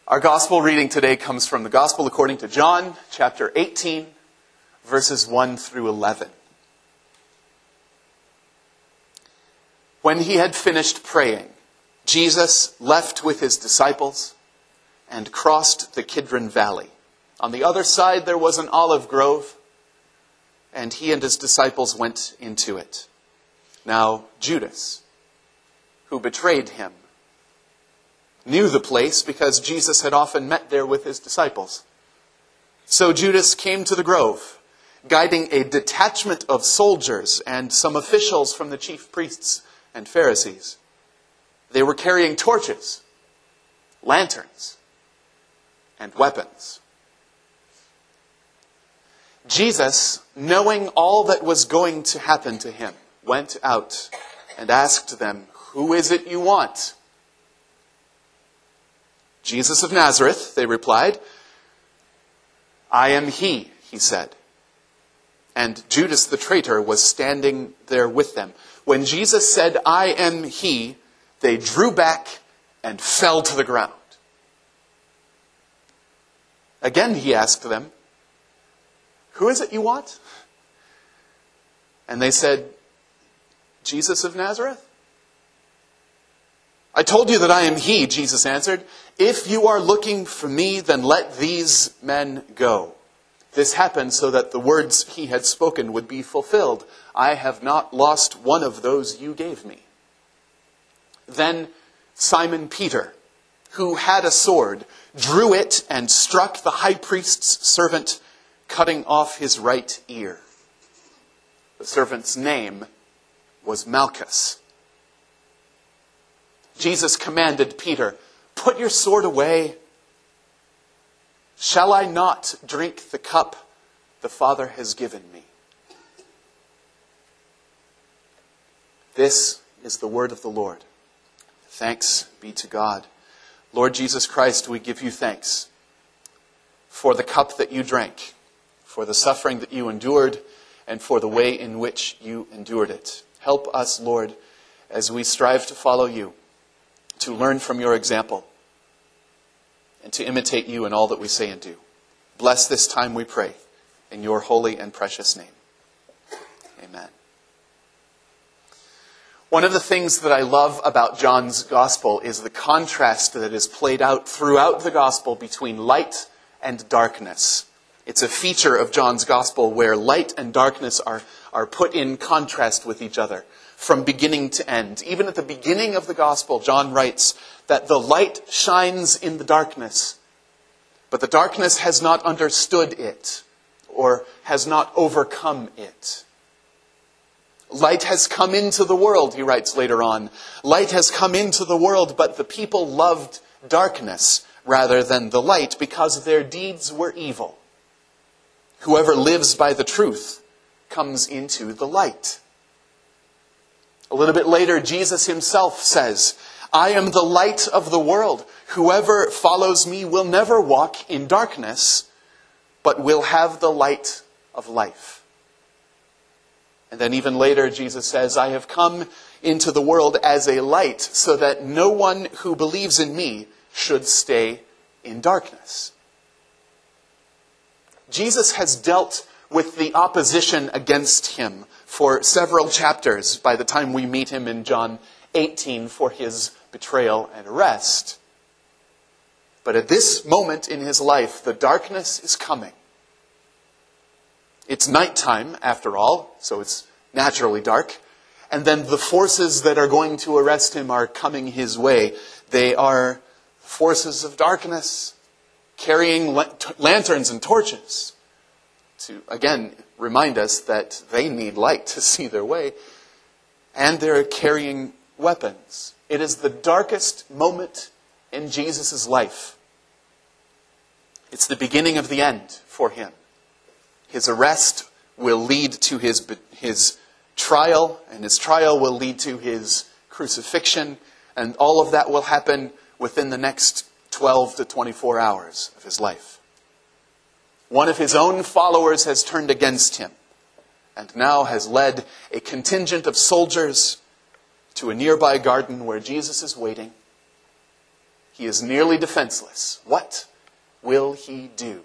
Our gospel reading today comes from the Gospel according to John, chapter 18, verses 1 through 11. When he had finished praying, Jesus left with his disciples and crossed the Kidron Valley. On the other side there was an olive grove, and he and his disciples went into it. Now Judas, who betrayed him, knew the place because Jesus had often met there with his disciples. So Judas came to the grove, guiding a detachment of soldiers and some officials from the chief priests and Pharisees. They were carrying torches, lanterns, and weapons. Jesus, knowing all that was going to happen to him, went out and asked them, "Who is it you want?" "Jesus of Nazareth," they replied. "I am he," he said. And Judas the traitor was standing there with them. When Jesus said, "I am he," they drew back and fell to the ground. Again he asked them, "Who is it you want?" And they said, "Jesus of Nazareth." "I told you that I am he," Jesus answered. "If you are looking for me, then let these men go." This happened so that the words he had spoken would be fulfilled. "I have not lost one of those you gave me." Then Simon Peter, who had a sword, drew it and struck the high priest's servant, cutting off his right ear. The servant's name was Malchus. Jesus commanded Peter, "Put your sword away. Shall I not drink the cup the Father has given me?" This is the word of the Lord. Thanks be to God. Lord Jesus Christ, we give you thanks for the cup that you drank, for the suffering that you endured, and for the way in which you endured it. Help us, Lord, as we strive to follow you, to learn from your example, and to imitate you in all that we say and do. Bless this time, we pray, in your holy and precious name. Amen. One of the things that I love about John's gospel is the contrast that is played out throughout the gospel between light and darkness. It's a feature of John's gospel where light and darkness are put in contrast with each other from beginning to end. Even at the beginning of the gospel, John writes that the light shines in the darkness, but the darkness has not understood it or has not overcome it. Light has come into the world, he writes later on. Light has come into the world, but the people loved darkness rather than the light because their deeds were evil. Whoever lives by the truth comes into the light. A little bit later, Jesus himself says, "I am the light of the world. Whoever follows me will never walk in darkness, but will have the light of life." And then even later, Jesus says, "I have come into the world as a light so that no one who believes in me should stay in darkness." Jesus has dealt with the opposition against him for several chapters by the time we meet him in John 18 for his betrayal and arrest. But at this moment in his life, the darkness is coming. It's nighttime, after all, so it's naturally dark. And then the forces that are going to arrest him are coming his way. They are forces of darkness, carrying lanterns and torches to, again, remind us that they need light to see their way. And they're carrying weapons. It is the darkest moment in Jesus' life. It's the beginning of the end for him. His arrest will lead to his trial, and his trial will lead to his crucifixion, and all of that will happen within the next 12 to 24 hours of his life. One of his own followers has turned against him, and now has led a contingent of soldiers to a nearby garden where Jesus is waiting. He is nearly defenseless. What will he do?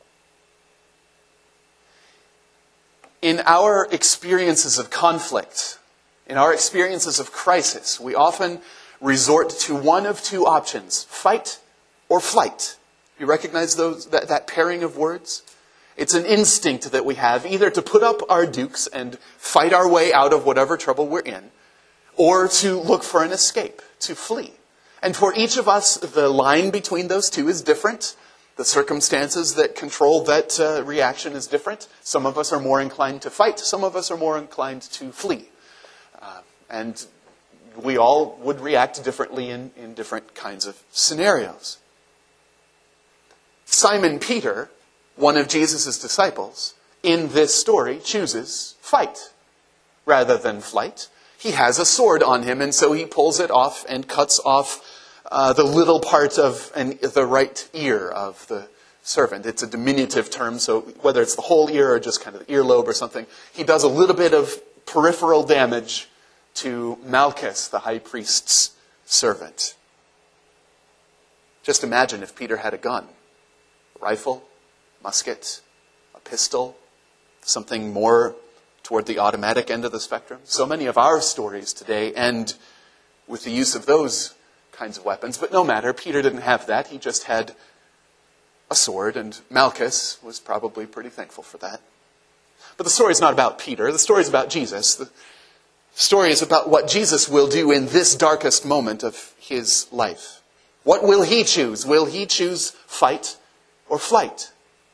In our experiences of conflict, in our experiences of crisis, we often resort to one of two options: fight or flight. You recognize that pairing of words? It's an instinct that we have, either to put up our dukes and fight our way out of whatever trouble we're in, or to look for an escape, to flee. And for each of us, the line between those two is different. The circumstances that control that reaction is different. Some of us are more inclined to fight. Some of us are more inclined to flee. And we all would react differently in different kinds of scenarios. Simon Peter, one of Jesus' disciples, in this story chooses fight rather than flight. He has a sword on him, and so he pulls it off and cuts off the little part of the right ear of the servant. It's a diminutive term, so whether it's the whole ear or just kind of the earlobe or something, he does a little bit of peripheral damage to Malchus, the high priest's servant. Just imagine if Peter had a gun, a rifle, musket, a pistol, something more toward the automatic end of the spectrum. So many of our stories today end with the use of those kinds of weapons. But no matter, Peter didn't have that. He just had a sword, and Malchus was probably pretty thankful for that. But the story is not about Peter. The story is about Jesus. The story is about what Jesus will do in this darkest moment of his life. What will he choose? Will he choose fight or flight?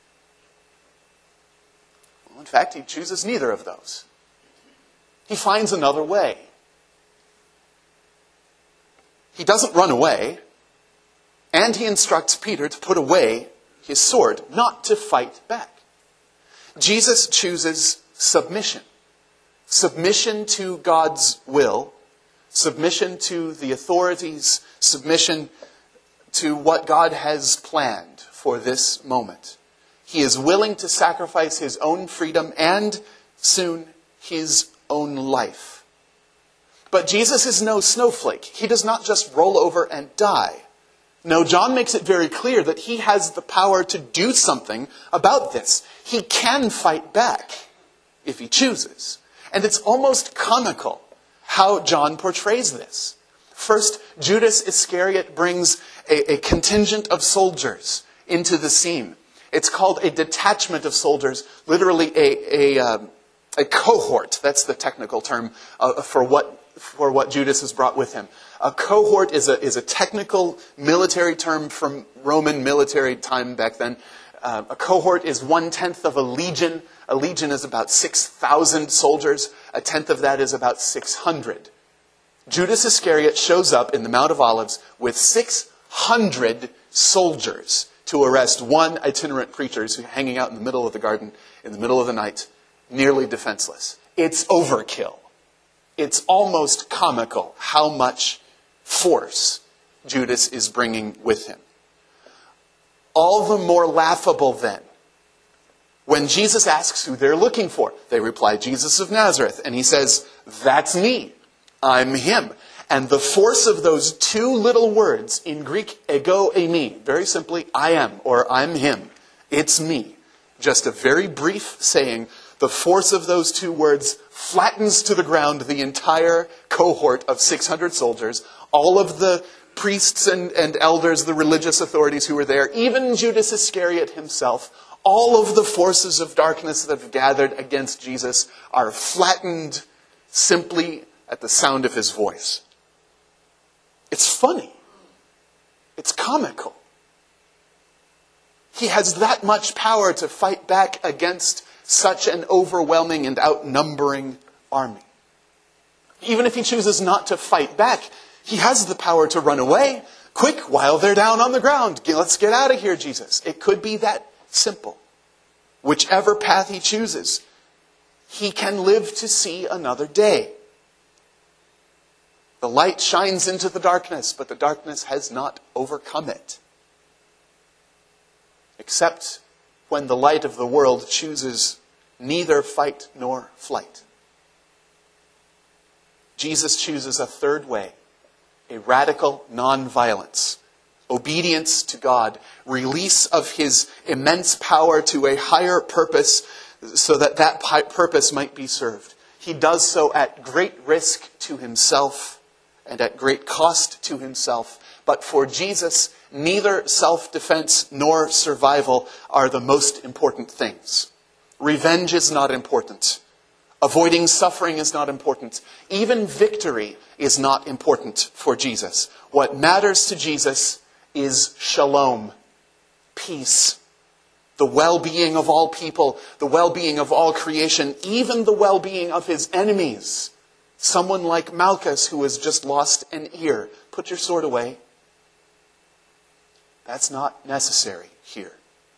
Well, in fact, he chooses neither of those. He finds another way. He doesn't run away, and he instructs Peter to put away his sword, not to fight back. Jesus chooses submission. Submission to God's will, submission to the authorities, submission to what God has planned for this moment. He is willing to sacrifice his own freedom and, soon, his own life. But Jesus is no snowflake. He does not just roll over and die. No, John makes it very clear that he has the power to do something about this. He can fight back if he chooses. And it's almost comical how John portrays this. First, Judas Iscariot brings a contingent of soldiers into the scene. It's called a detachment of soldiers, literally a cohort. That's the technical term for what Judas has brought with him. A cohort is a technical military term from Roman military time back then. A cohort is 1/10 of a legion. A legion is about 6,000 soldiers. A tenth of that is about 600. Judas Iscariot shows up in the Mount of Olives with 600 soldiers to arrest one itinerant preacher who's hanging out in the middle of the garden in the middle of the night, nearly defenseless. It's overkill. It's almost comical how much force Judas is bringing with him. All the more laughable then, when Jesus asks who they're looking for, they reply, Jesus of Nazareth. And he says, that's me. I'm him. And the force of those two little words in Greek, ego eimi, very simply, I am, or I'm him. It's me. Just a very brief saying. The force of those two words flattens to the ground the entire cohort of 600 soldiers, all of the priests and elders, the religious authorities who were there, even Judas Iscariot himself. All of the forces of darkness that have gathered against Jesus are flattened simply at the sound of his voice. It's funny. It's comical. He has that much power to fight back against such an overwhelming and outnumbering army. Even if he chooses not to fight back, he has the power to run away. Quick, while they're down on the ground. Let's get out of here, Jesus. It could be that simple. Whichever path he chooses, he can live to see another day. The light shines into the darkness, but the darkness has not overcome it. Except when the light of the world chooses neither fight nor flight. Jesus chooses a third way, a radical non-violence, obedience to God, release of his immense power to a higher purpose so that that purpose might be served. He does so at great risk to himself and at great cost to himself. But for Jesus, neither self-defense nor survival are the most important things. Revenge is not important. Avoiding suffering is not important. Even victory is not important for Jesus. What matters to Jesus is shalom, peace, the well-being of all people, the well-being of all creation, even the well-being of his enemies. Someone like Malchus who has just lost an ear. Put your sword away. That's not necessary here.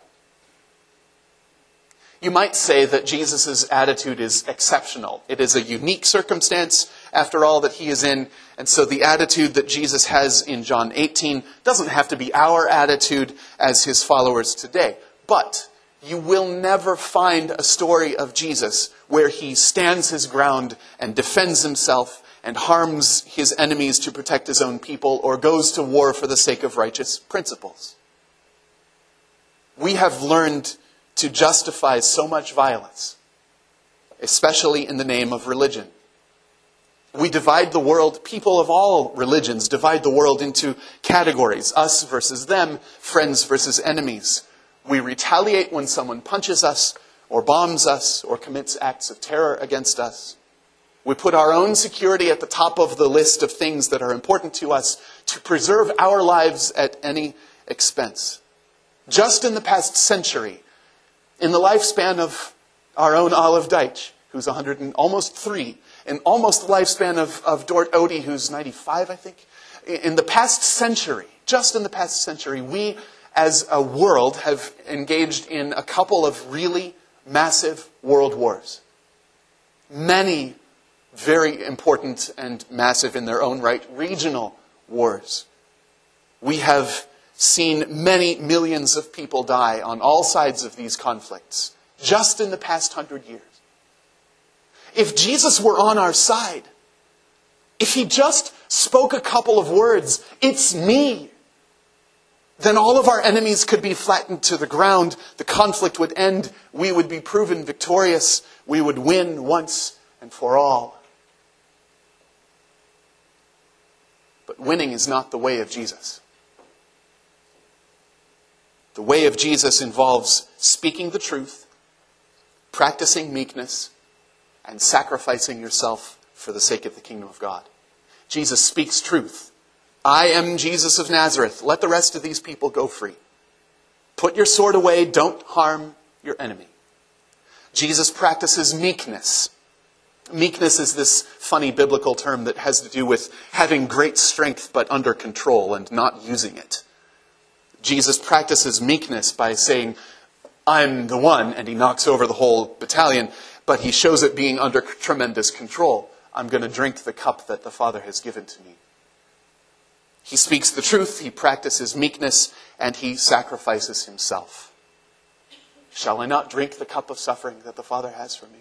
You might say that Jesus' attitude is exceptional. It is a unique circumstance, after all, that he is in. And so the attitude that Jesus has in John 18 doesn't have to be our attitude as his followers today. But you will never find a story of Jesus where he stands his ground and defends himself and harms his enemies to protect his own people or goes to war for the sake of righteous principles. We have learned to justify so much violence, especially in the name of religion. We divide the world, people of all religions divide the world into categories, us versus them, friends versus enemies. We retaliate when someone punches us, or bombs us, or commits acts of terror against us. We put our own security at the top of the list of things that are important to us to preserve our lives at any expense. Just in the past century, in the lifespan of our own Olive Deitch, who's almost 3, and almost the lifespan of Dort Odie, who's 95, I think. In the past century, just in the past century, we as a world have engaged in a couple of really massive world wars. Many very important and massive in their own right regional wars. We have seen many millions of people die on all sides of these conflicts just in the past 100 years. If Jesus were on our side, if he just spoke a couple of words, "It's me," then all of our enemies could be flattened to the ground, the conflict would end, we would be proven victorious, we would win once and for all. But winning is not the way of Jesus. The way of Jesus involves speaking the truth, practicing meekness, and sacrificing yourself for the sake of the kingdom of God. Jesus speaks truth. I am Jesus of Nazareth. Let the rest of these people go free. Put your sword away. Don't harm your enemy. Jesus practices meekness. Meekness is this funny biblical term that has to do with having great strength but under control and not using it. Jesus practices meekness by saying, I'm the one, and he knocks over the whole battalion, but he shows it being under tremendous control. I'm going to drink the cup that the Father has given to me. He speaks the truth, he practices meekness, and he sacrifices himself. Shall I not drink the cup of suffering that the Father has for me?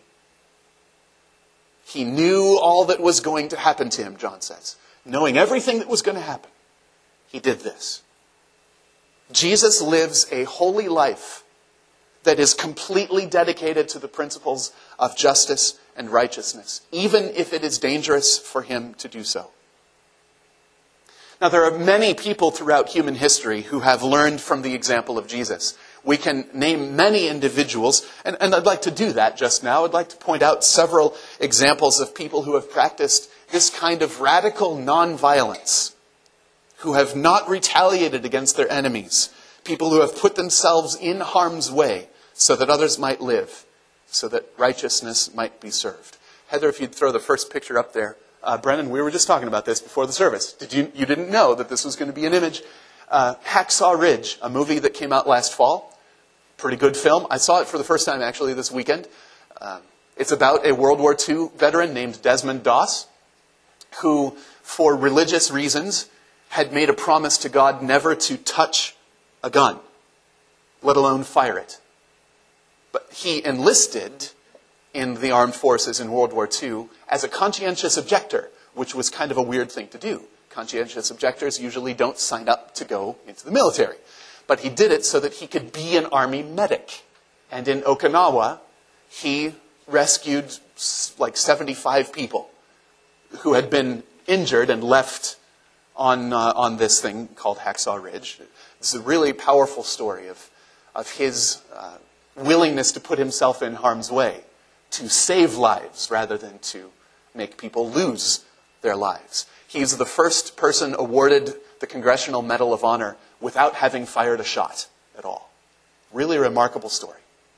He knew all that was going to happen to him, John says. Knowing everything that was going to happen, he did this. Jesus lives a holy life that is completely dedicated to the principles of justice and righteousness, even if it is dangerous for him to do so. Now, there are many people throughout human history who have learned from the example of Jesus. We can name many individuals, and I'd like to do that just now. I'd like to point out several examples of people who have practiced this kind of radical nonviolence, who have not retaliated against their enemies, people who have put themselves in harm's way so that others might live, so that righteousness might be served. Heather, if you'd throw the first picture up there. Brennan, we were just talking about this before the service. You didn't know that this was going to be an image. Hacksaw Ridge, a movie that came out last fall. Pretty good film. I saw it for the first time actually this weekend. It's about a World War II veteran named Desmond Doss, who, for religious reasons, had made a promise to God never to touch a gun, let alone fire it. But he enlisted in the armed forces in World War II as a conscientious objector, which was kind of a weird thing to do, Conscientious objectors usually don't sign up to go into the military. But he did it so that he could be an army medic. And in Okinawa, he rescued like 75 people who had been injured and left on this thing called Hacksaw Ridge. It's a really powerful story of his willingness to put himself in harm's way, to save lives rather than to make people lose their lives. He's the first person awarded the Congressional Medal of Honor without having fired a shot at all. Really remarkable story.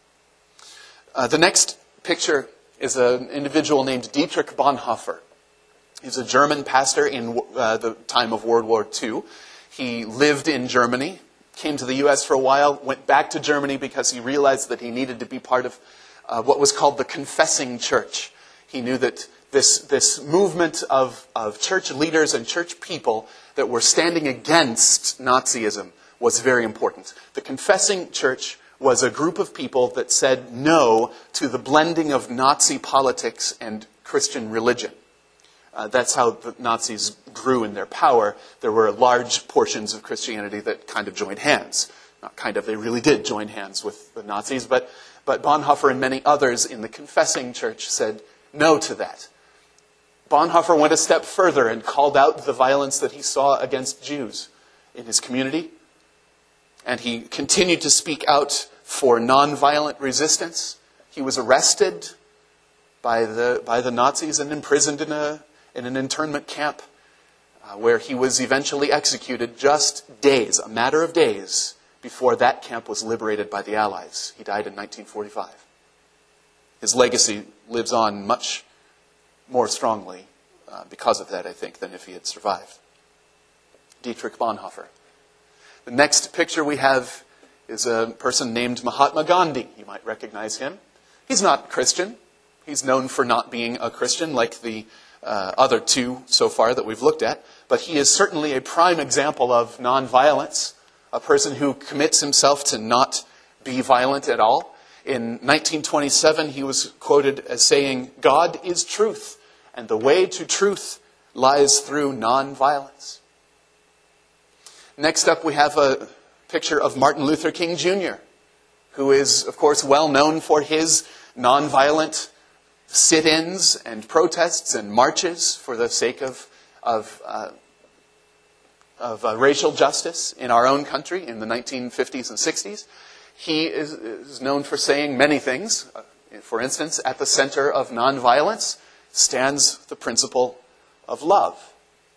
The next picture is an individual named Dietrich Bonhoeffer. He's a German pastor in the time of World War II. He lived in Germany, came to the U.S. for a while, went back to Germany because he realized that he needed to be part of what was called the confessing church. He knew that this movement of church leaders and church people that were standing against Nazism was very important. The confessing church was a group of people that said no to the blending of Nazi politics and Christian religion. That's how the Nazis grew in their power. There were large portions of Christianity that kind of joined hands. Not kind of, they really did join hands with the Nazis, but Bonhoeffer and many others in the confessing church said no to that. Bonhoeffer went a step further and called out the violence that he saw against Jews in his community. And he continued to speak out for nonviolent resistance. He was arrested by the Nazis and imprisoned in an internment camp where he was eventually executed just days, a matter of days, before that camp was liberated by the Allies. He died in 1945. His legacy lives on much more strongly because of that, I think, than if he had survived. Dietrich Bonhoeffer. The next picture we have is a person named Mahatma Gandhi. You might recognize him. He's not Christian. He's known for not being a Christian like the other two so far that we've looked at. But he is certainly a prime example of nonviolence, a person who commits himself to not be violent at all. In 1927, he was quoted as saying, "God is truth, and the way to truth lies through nonviolence." Next up, we have a picture of Martin Luther King Jr., who is, of course, well known for his nonviolent sit-ins and protests and marches for the sake of racial justice in our own country in the 1950s and 60s. He is known for saying many things. For instance, at the center of nonviolence stands the principle of love.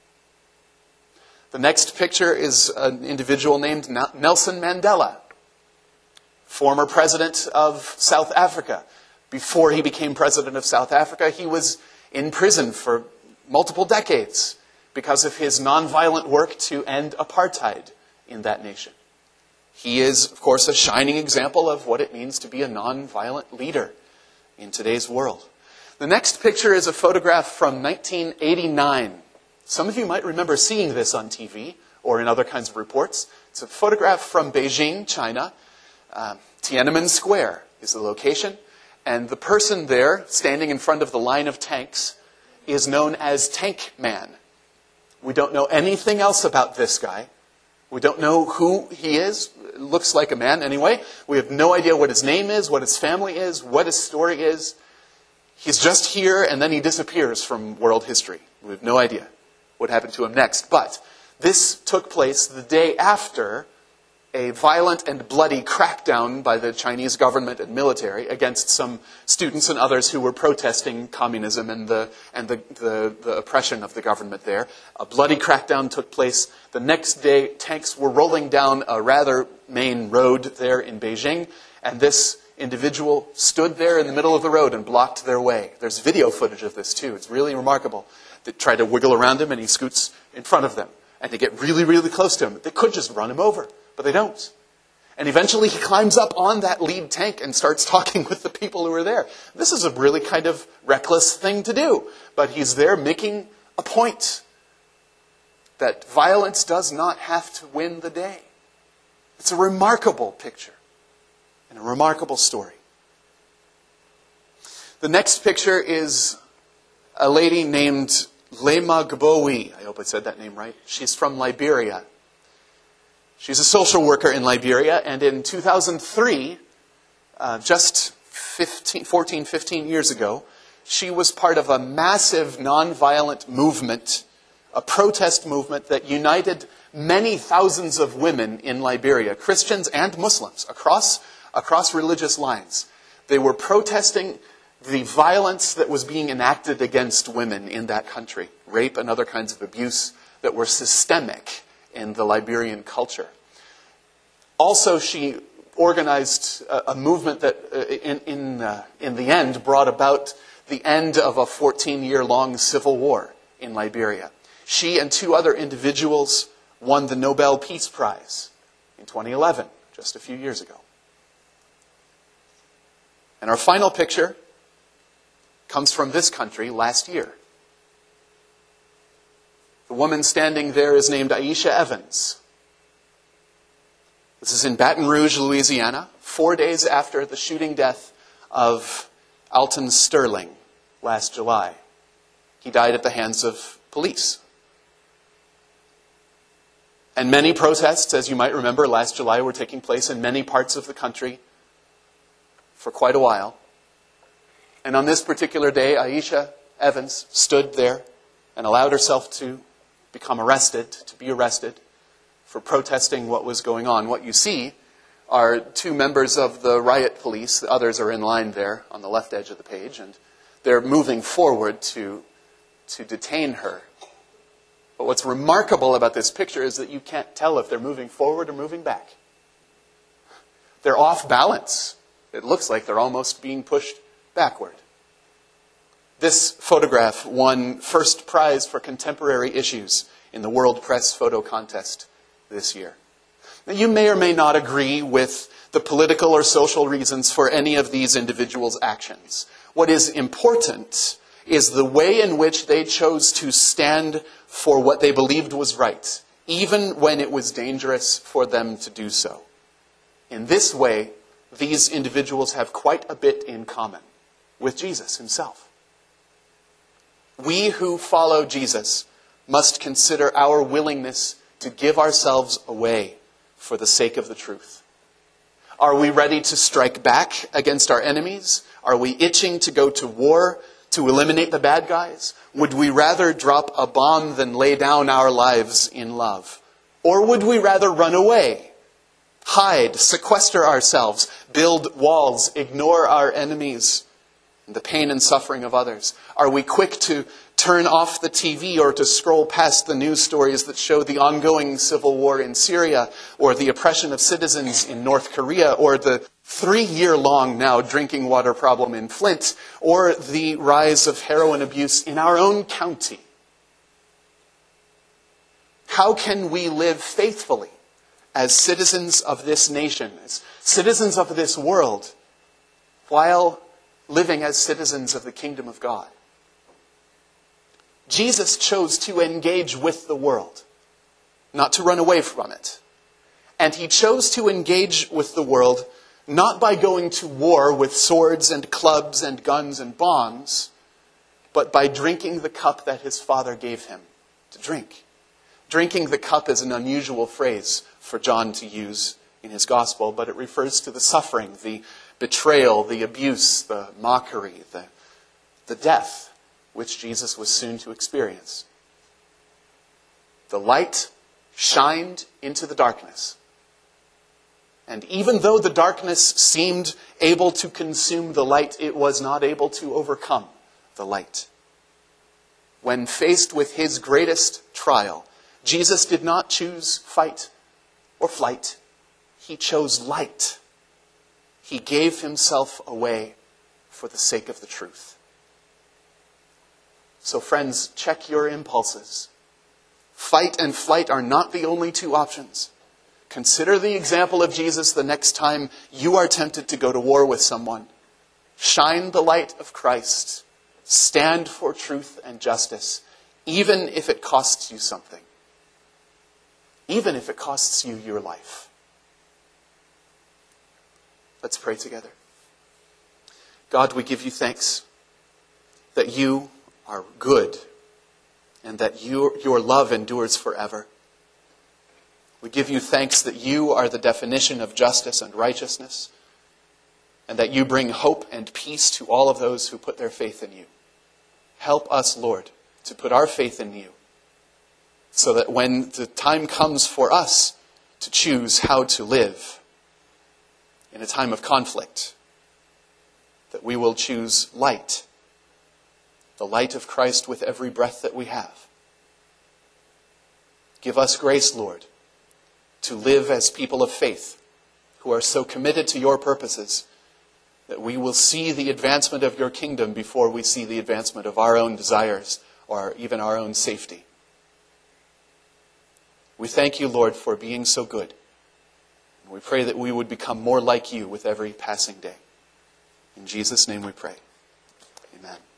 The next picture is an individual named Nelson Mandela, former president of South Africa. Before he became president of South Africa, he was in prison for multiple decades because of his nonviolent work to end apartheid in that nation. He is, of course, a shining example of what it means to be a nonviolent leader in today's world. The next picture is a photograph from 1989. Some of you might remember seeing this on TV or in other kinds of reports. It's a photograph from Beijing, China. Tiananmen Square is the location. And the person there, standing in front of the line of tanks, is known as Tank Man. We don't know anything else about this guy. We don't know who he is. It looks like a man anyway. We have no idea what his name is, what his family is, what his story is. He's just here and then he disappears from world history. We have no idea what happened to him next. But this took place the day after a violent and bloody crackdown by the Chinese government and military against some students and others who were protesting communism and the oppression of the government there. A bloody crackdown took place. The next day, tanks were rolling down a rather main road there in Beijing, and this individual stood there in the middle of the road and blocked their way. There's video footage of this too. It's really remarkable. They try to wiggle around him and he scoots in front of them. And they get really, really close to him. They could just run him over, but they don't. And eventually he climbs up on that lead tank and starts talking with the people who are there. This is a really kind of reckless thing to do. But he's there making a point that violence does not have to win the day. It's a remarkable picture and a remarkable story. The next picture is a lady named Lema Gbowe. I hope I said that name right. She's from Liberia. She's a social worker in Liberia, and in 2003, just 14, 15 years ago, she was part of a massive nonviolent movement, a protest movement that united many thousands of women in Liberia, Christians and Muslims, across religious lines. They were protesting the violence that was being enacted against women in that country, rape and other kinds of abuse that were systemic in the Liberian culture. Also, she organized a movement that, in the end, brought about the end of a 14-year-long civil war in Liberia. She and two other individuals won the Nobel Peace Prize in 2011, just a few years ago. And our final picture comes from this country last year. The woman standing there is named Aisha Evans. This is in Baton Rouge, Louisiana, 4 days after the shooting death of Alton Sterling last July. He died at the hands of police. And many protests, as you might remember, last July were taking place in many parts of the country for quite a while. And on this particular day, Aisha Evans stood there and allowed herself to become arrested, to be arrested for protesting what was going on. What you see are two members of the riot police. The others are in line there on the left edge of the page, and they're moving forward to detain her. But what's remarkable about this picture is that you can't tell if they're moving forward or moving back. They're off balance. It looks like they're almost being pushed backward. This photograph won first prize for contemporary issues in the World Press Photo Contest this year. Now, you may or may not agree with the political or social reasons for any of these individuals' actions. What is important is the way in which they chose to stand for what they believed was right, even when it was dangerous for them to do so. In this way, these individuals have quite a bit in common with Jesus himself. We who follow Jesus must consider our willingness to give ourselves away for the sake of the truth. Are we ready to strike back against our enemies? Are we itching to go to war to eliminate the bad guys? Would we rather drop a bomb than lay down our lives in love? Or would we rather run away, hide, sequester ourselves, build walls, ignore our enemies and the pain and suffering of others? Are we quick to turn off the TV or to scroll past the news stories that show the ongoing civil war in Syria, or the oppression of citizens in North Korea, or the 3-year-long now drinking water problem in Flint, or the rise of heroin abuse in our own county? How can we live faithfully as citizens of this nation, as citizens of this world, while living as citizens of the kingdom of God? Jesus chose to engage with the world, not to run away from it. And he chose to engage with the world not by going to war with swords and clubs and guns and bombs, but by drinking the cup that his Father gave him to drink. Drinking the cup is an unusual phrase for John to use in his gospel, but it refers to the suffering, the betrayal, the abuse, the mockery, the death which Jesus was soon to experience. The light shined into the darkness. And even though the darkness seemed able to consume the light, it was not able to overcome the light. When faced with his greatest trial, Jesus did not choose fight or flight. He chose light. He gave himself away for the sake of the truth. So friends, check your impulses. Fight and flight are not the only two options. Consider the example of Jesus the next time you are tempted to go to war with someone. Shine the light of Christ. Stand for truth and justice, even if it costs you something. Even if it costs you your life. Let's pray together. God, we give you thanks that you are good, and that your love endures forever. We give you thanks that you are the definition of justice and righteousness, and that you bring hope and peace to all of those who put their faith in you. Help us, Lord, to put our faith in you, so that when the time comes for us to choose how to live in a time of conflict, that we will choose light, the light of Christ with every breath that we have. Give us grace, Lord, to live as people of faith who are so committed to your purposes that we will see the advancement of your kingdom before we see the advancement of our own desires or even our own safety. We thank you, Lord, for being so good. And we pray that we would become more like you with every passing day. In Jesus' name we pray. Amen.